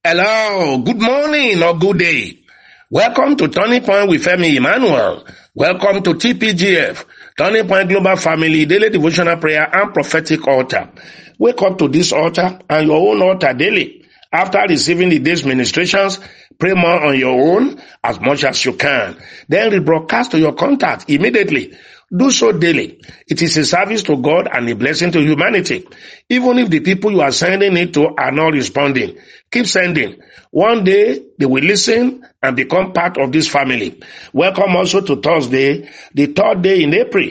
Hello, good morning or good day. Welcome to Turning Point with Femi Emmanuel. Welcome to TPGF, Turning Point Global Family Daily Devotional Prayer and Prophetic Altar. Wake up to this altar and your own altar daily. After receiving the day's ministrations, pray more on your own as much as you can. Then rebroadcast to your contact immediately. Do so daily. It is a service to God and a blessing to humanity. Even if the people you are sending it to are not responding, keep sending. One day, they will listen and become part of this family. Welcome also to Thursday, the third day in April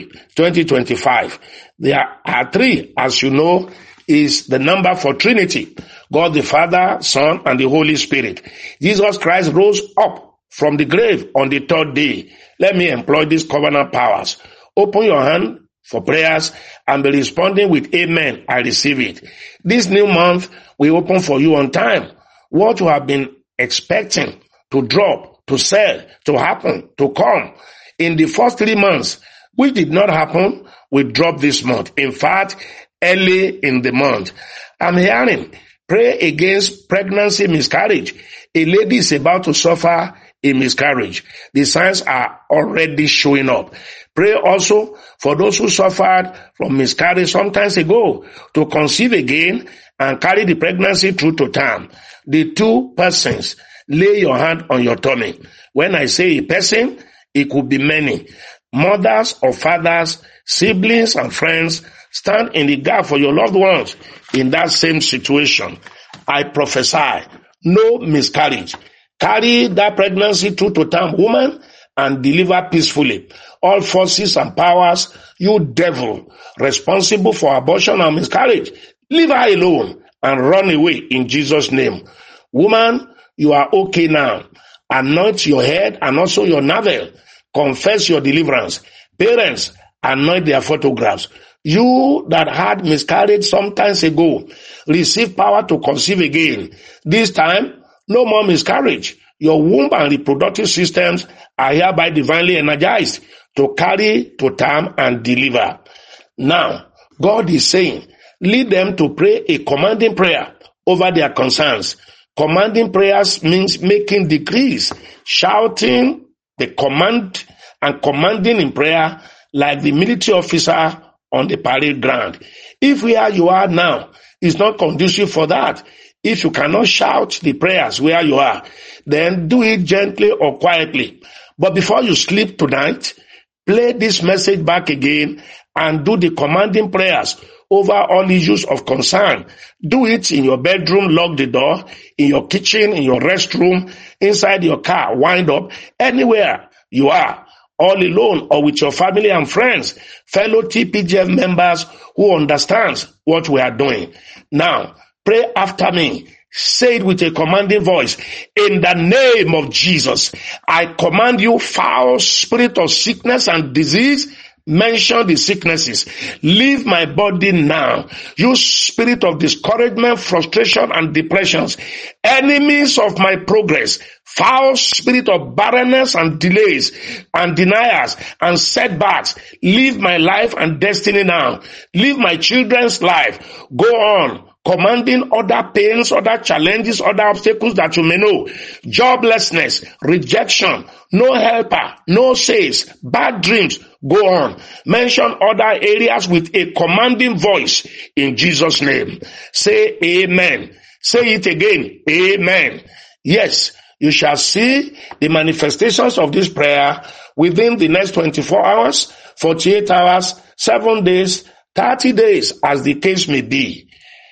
2025. There are three, as you know, is the number for Trinity. God the Father, Son, and the Holy Spirit. Jesus Christ rose up from the grave on the third day. Let me employ these covenant powers. Open your hand for prayers and be responding with amen. I receive it. This new month will open for you on time. What you have been expecting to drop, to sell, to happen, to come in the first 3 months, which did not happen, will drop this month. In fact, early in the month. I'm hearing, pray against pregnancy miscarriage. A lady is about to suffer a miscarriage. The signs are already showing up. Pray also for those who suffered from miscarriage some time ago to conceive again and carry the pregnancy through to term. The two persons, lay your hand on your tummy. When I say a person, it could be many. Mothers or fathers, siblings and friends, stand in the gap for your loved ones in that same situation. I prophesy, no miscarriage. Carry that pregnancy through to term, woman, and deliver peacefully. All forces and powers, you devil, responsible for abortion and miscarriage, leave her alone and run away in Jesus' name. Woman, you are okay now. Anoint your head and also your navel. Confess your deliverance. Parents, anoint their photographs. You that had miscarriage some time ago, receive power to conceive again. This time, no more miscarriage. Your womb and reproductive systems are hereby divinely energized to carry to term and deliver. Now, God is saying, lead them to pray a commanding prayer over their concerns. Commanding prayers means making decrees, shouting the command and commanding in prayer like the military officer on the parade ground. If where you are now is not conducive for that, if you cannot shout the prayers where you are, then do it gently or quietly. But before you sleep tonight, play this message back again and do the commanding prayers over all issues of concern. Do it in your bedroom, lock the door, in your kitchen, in your restroom, inside your car, wind up, anywhere you are, all alone or with your family and friends, fellow TPGF members who understands what we are doing. Now, pray after me. Say it with a commanding voice. In the name of Jesus, I command you, foul spirit of sickness and disease. Mention the sicknesses. Leave my body now. You spirit of discouragement, frustration, and depressions. Enemies of my progress. Foul spirit of barrenness and delays and deniers and setbacks. Leave my life and destiny now. Leave my children's life. Go on. Commanding other pains, other challenges, other obstacles that you may know. Joblessness, rejection, no helper, no sales, bad dreams. Go on. Mention other areas with a commanding voice in Jesus' name. Say amen. Say it again. Amen. Yes, you shall see the manifestations of this prayer within the next 24 hours, 48 hours, 7 days, 30 days, as the case may be.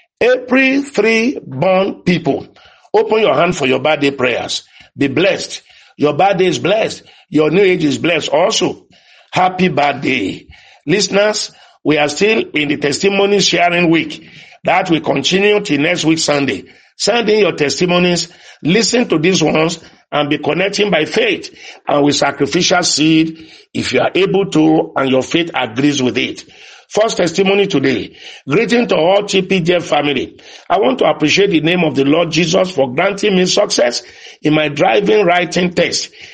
April 3 born people, open your hand for your birthday prayers. Be blessed. Your birthday is blessed. Your new age is blessed also. Happy birthday. Listeners, we are still in the testimony sharing week. That will continue till next week Sunday. Send in your testimonies, listen to these ones, and be connecting by faith and with sacrificial seed if you are able to and your faith agrees with it. First testimony today. Greeting to all TPGF family. I want to appreciate the name of the Lord Jesus for granting me success in my driving writing test.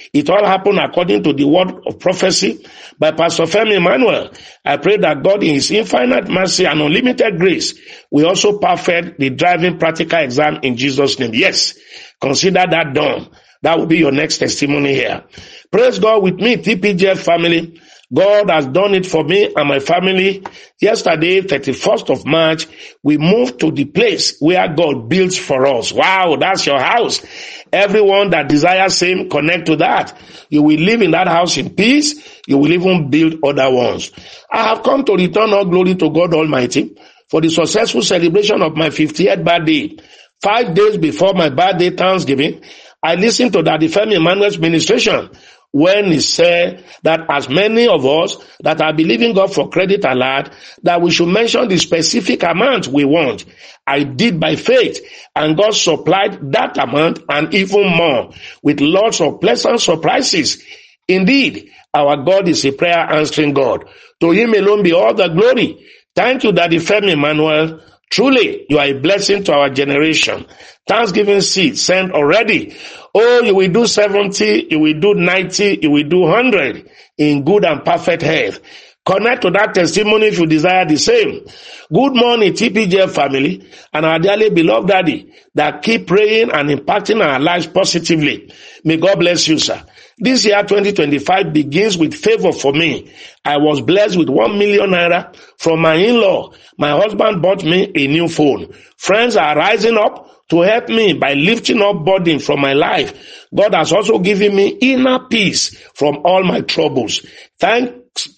It all happened according to the word of prophecy by Pastor Femi Emmanuel. I pray that God in his infinite mercy and unlimited grace will also perfect the driving practical exam in Jesus' name. Yes, consider that done. That will be your next testimony here. Praise God with me, TPGF family. God has done it for me and my family. Yesterday, 31st of March, we moved to the place where God builds for us. Wow, that's your house. Everyone that desires same, connect to that. You will live in that house in peace. You will even build other ones. I have come to return all glory to God Almighty for the successful celebration of my 50th birthday. 5 days before my birthday, Thanksgiving, I listened to Daddy Femi Emmanuel's ministration when he said that as many of us that are believing God for credit alert, that we should mention the specific amount we want. I did by faith, and God supplied that amount and even more with lots of pleasant surprises. Indeed, our God is a prayer answering God. To him alone be all the glory. Thank you, Daddy Femi Emmanuel. Truly, you are a blessing to our generation. Thanksgiving seed sent already. Oh, you will do 70, you will do 90, you will do 100 in good and perfect health. Connect to that testimony if you desire the same. Good morning, TPGF family, and our dearly beloved daddy that keep praying and impacting our lives positively. May God bless you, sir. This year, 2025, begins with favor for me. I was blessed with 1 million naira from my in-law. My husband bought me a new phone. Friends are rising up to help me by lifting up burden from my life. God has also given me inner peace from all my troubles. Thanks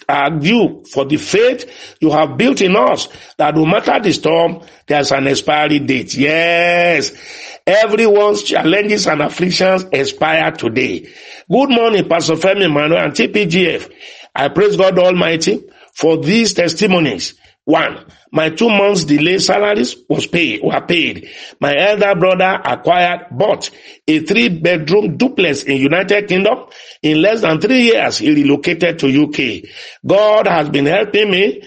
you for the faith you have built in us, that no matter the storm, there's an expiry date. Yes, everyone's challenges and afflictions expire today. Good morning, Pastor Femi Emmanuel and TPGF. I praise God Almighty for these testimonies. 1, my 2 months delayed salaries were paid. My elder brother bought a 3-bedroom duplex in United Kingdom. In less than 3 years, he relocated to UK. God has been helping me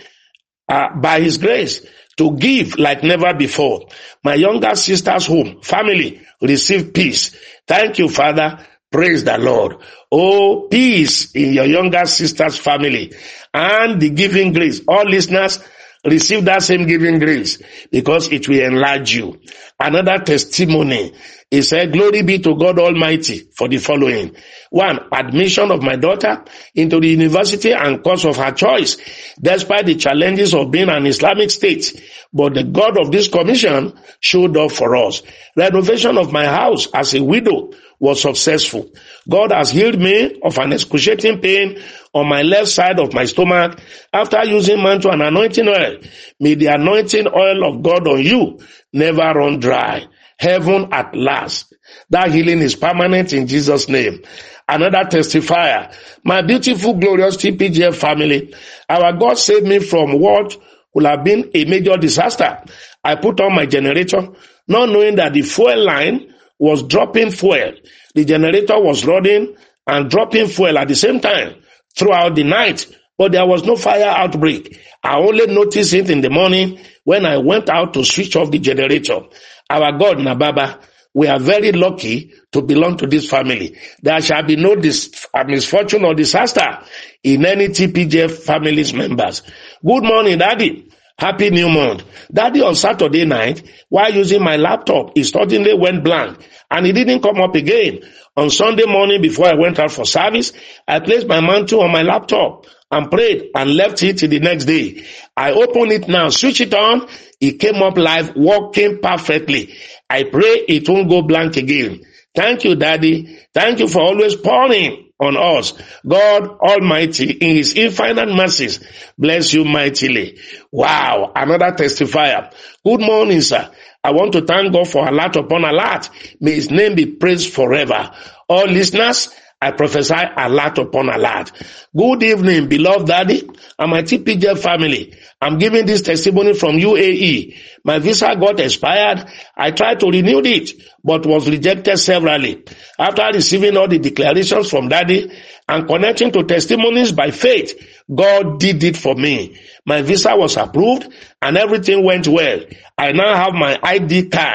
by his grace to give like never before. My younger sister's home, family, received peace. Thank you, Father. Praise the Lord. Oh, peace in your younger sister's family and the giving grace. All listeners, receive that same giving grace because it will enlarge you. Another testimony is glory be to God Almighty for the following. 1, admission of my daughter into the university and course of her choice, despite the challenges of being an Islamic state. But the God of this commission showed up for us. Renovation of my house as a widow was successful. God has healed me of an excruciating pain on my left side of my stomach after using mantle and anointing oil. May the anointing oil of God on you never run dry. Heaven at last. That healing is permanent in Jesus' name. Another testifier. My beautiful, glorious TPGF family, our God saved me from what would have been a major disaster. I put on my generator, not knowing that the fuel line was dropping fuel. The generator was running and dropping fuel at the same time throughout the night, but there was no fire outbreak. I only noticed it in the morning when I went out to switch off the generator. Our God, Nababa, we are very lucky to belong to this family. There shall be no misfortune or disaster in any TPGF family's members. Good morning, Daddy. Happy new month. Daddy, on Saturday night, while using my laptop, it suddenly went blank and it didn't come up again. On Sunday morning, before I went out for service, I placed my mantle on my laptop and prayed and left it till the next day. I opened it now, switch it on, it came up live, working perfectly. I pray it won't go blank again. Thank you, Daddy. Thank you for always pouring on us. God Almighty, in his infinite mercies, bless you mightily. Wow, another testifier. Good morning, sir. I want to thank God for alert upon alert. May his name be praised forever. All listeners, I prophesy alert upon alert. Good evening, beloved Daddy and my TPJ family. I'm giving this testimony from UAE. My visa got expired. I tried to renew it, but was rejected severally. After receiving all the declarations from Daddy and connecting to testimonies by faith, God did it for me. My visa was approved and everything went well. I now have my ID card,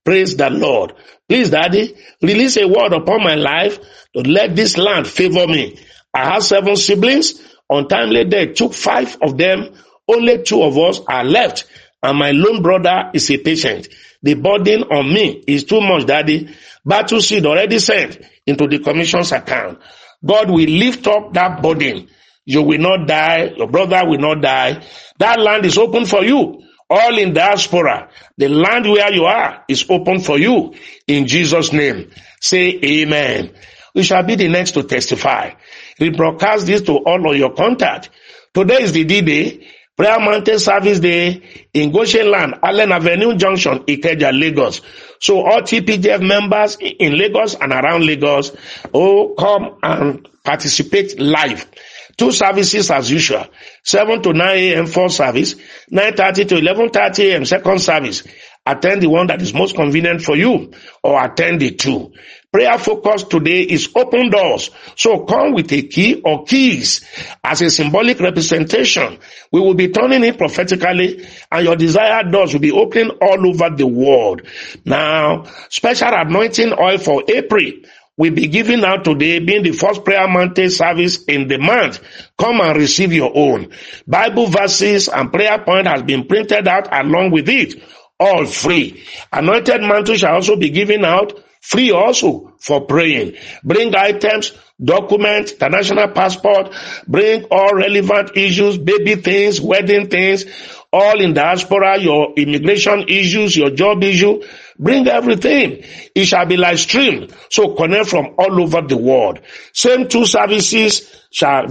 Praise the Lord. Please, Daddy, release a word upon my life to let this land favor me. I have 7 siblings. Untimely death took 5 of them. Only 2 of us are left. And my lone brother is a patient. The burden on me is too much, Daddy. Battle seed already sent into the commission's account. God will lift up that burden. You will not die. Your brother will not die. That land is open for you. All in diaspora. The land where you are is open for you. In Jesus' name. Say amen. We shall be the next to testify. Rebroadcast this to all of your contact. Today is the D-Day. Prayer Mountain Service Day in Goshen Land, Allen Avenue Junction, Ikeja, Lagos. So all TPGF members in Lagos and around Lagos, come and participate live. 2 services as usual. 7 to 9 a.m. first service, 9:30 to 11:30 a.m. second service. Attend the one that is most convenient for you, or attend the 2. Prayer focus today is open doors. So come with a key or keys as a symbolic representation. We will be turning it prophetically, and your desired doors will be opening all over the world. Now, special anointing oil for April will be given out today, being the first Prayer Mountain service in the month. Come and receive your own. Bible verses and prayer point has been printed out along with it. All free. Anointed mantle shall also be given out free also for praying. Bring items, documents, international passport, bring all relevant issues, baby things, wedding things, all in diaspora, your immigration issues, your job issue. Bring everything. It shall be live streamed. So connect from all over the world. Same 2 services shall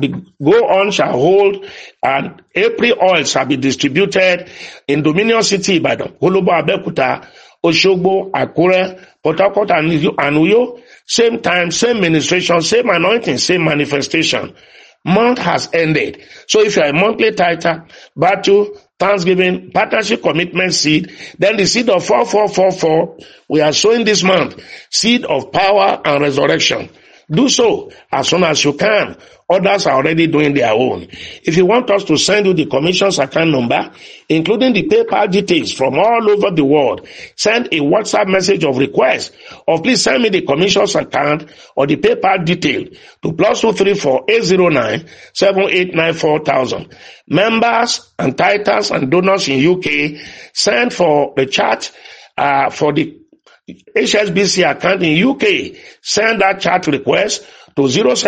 hold, and April oil shall be distributed in Dominion City, Ibadan, Olobo, Abeokuta, Oshogbo, Akure, Port Harcourt, and Uyo. Same time, same ministration, same anointing, same manifestation. Month has ended. So if you are a monthly tither, battle, Thanksgiving, partnership, commitment seed, then the seed of 4444, we are sowing this month, seed of power and resurrection. Do so as soon as you can. Others are already doing their own. If you want us to send you the commission's account number, including the PayPal details from all over the world, send a WhatsApp message of request, or please send me the commission's account or the PayPal detail to +234 809 7894 4000. Members and titans and donors in UK, send for the chat for the HSBC account in UK. Send that chat request to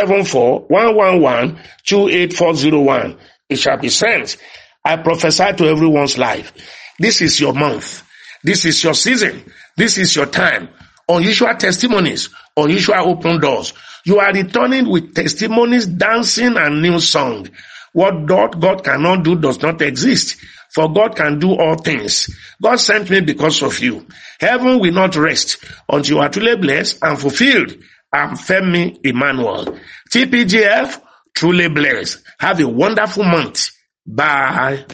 074-111-28401. It shall be sent. I prophesy to everyone's life. This is your month. This is your season. This is your time. Unusual testimonies, unusual open doors. You are returning with testimonies, dancing, and new song. What God cannot do does not exist. For God can do all things. God sent me because of you. Heaven will not rest until you are truly blessed and fulfilled. I'm Femi Emmanuel. TPGF, truly blessed. Have a wonderful month. Bye.